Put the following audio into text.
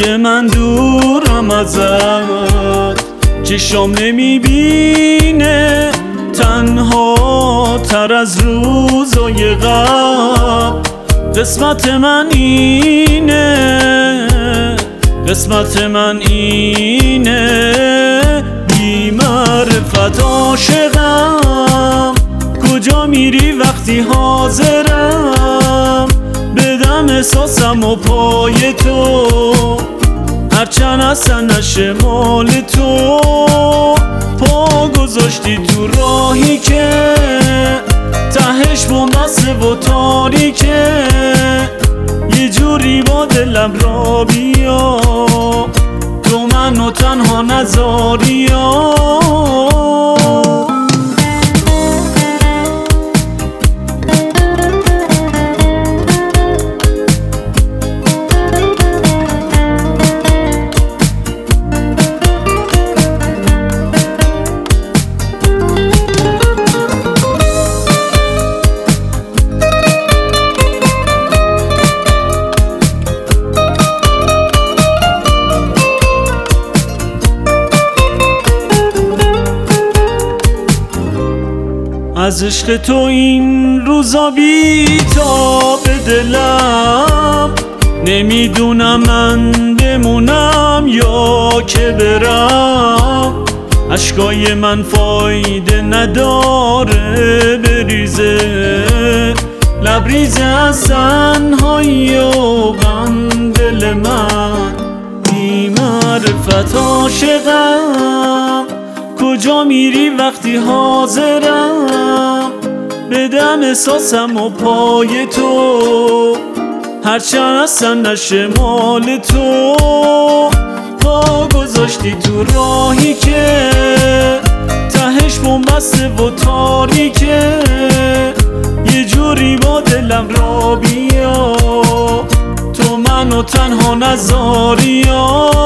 که من دورم ازت، چشام نمیبینه تنها تر از روزای قبل. قسمت من اینه، قسمت من اینه، بی معرفت عاشقم. کجا میری وقتی حاضرم، بدم احساسم و پای تو، هرچند اصلا نشه مال تو. پا گذاشتی تو راهی که تهش بنبسته و تاریکه، یه جوری با دلم را بیا، تو منو تنها نذاریا. از عشق تو این روزا بی‌تاب دلم، نمیدونم من بمونم یا که برم. اشکای من فایده نداره بریزه، لبریزه از تنهایی و غم دل من. بی معرفت عاشقم، کجا میری وقتی حاضرم، بدم احساسم و پای تو، هرچند اصلا نشه مال تو. پا گذاشتی تو راهی که تهش بنبسته و تاریکه، یه جوری با دلم را بیا، تو منو تنها نذاریا.